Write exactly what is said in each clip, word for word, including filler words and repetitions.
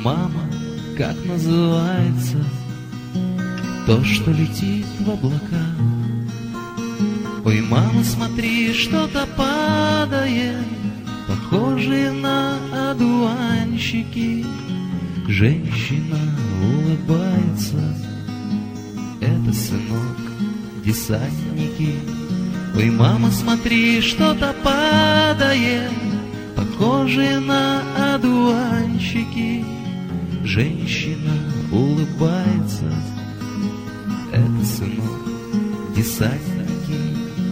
мама, как называется то, что летит в облака? Ой, мама, смотри, что-то падает, похожие на одуванчики. Женщина улыбается, это, сынок, десантники. Ой, мама, смотри, что-то падает, похожие на одуванчики. Женщина улыбается, это, сынок, десантники.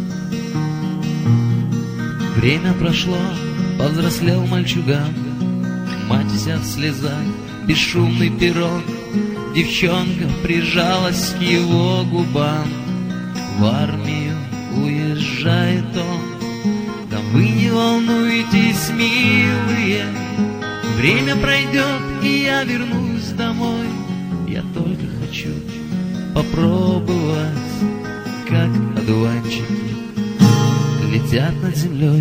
Время прошло, повзрослел мальчуган, мать вся в слезах, бесшумный пирог. Девчонка прижалась к его губам. В армию уезжает он, да вы не волнуйтесь, милые, время пройдет, и я вернусь домой. Я только хочу попробовать, как одуванчики летят над землей.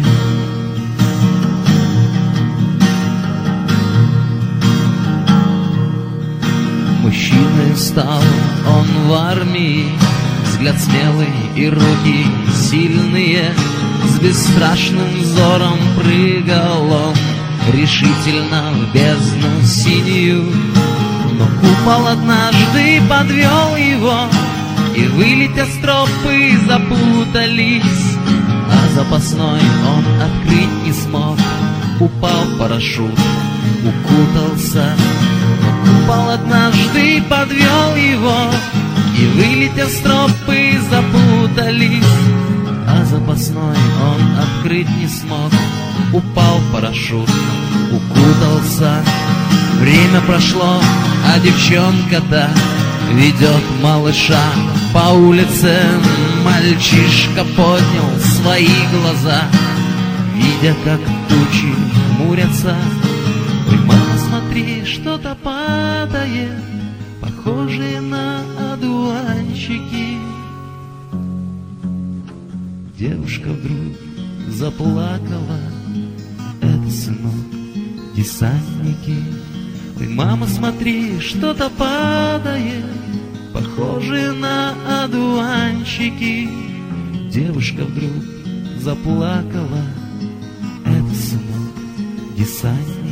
Мужчиной стал он в армии, взгляд смелый и руки сильные. С бесстрашным взором прыгал он решительно в бездну синюю. Но купол однажды подвел его, и вылетя стропы запутались, а запасной он открыть не смог. Упал парашют, укутался, но купол однажды подвел его, и вылетя стропы запутались, а запасной он открыть не смог. Упал парашют, укутался. Время прошло, а девчонка-то ведет малыша по улице. Мальчишка поднял свои глаза, видя, как тучи хмурятся. Ой, мама, смотри, что-то падает, похожие на одуванчики. Девушка вдруг заплакала, это, сынок, десантники. Ой, мама, смотри, что-то падает, похожие на одуванчики. Девушка вдруг заплакала, это, сынок, десантники.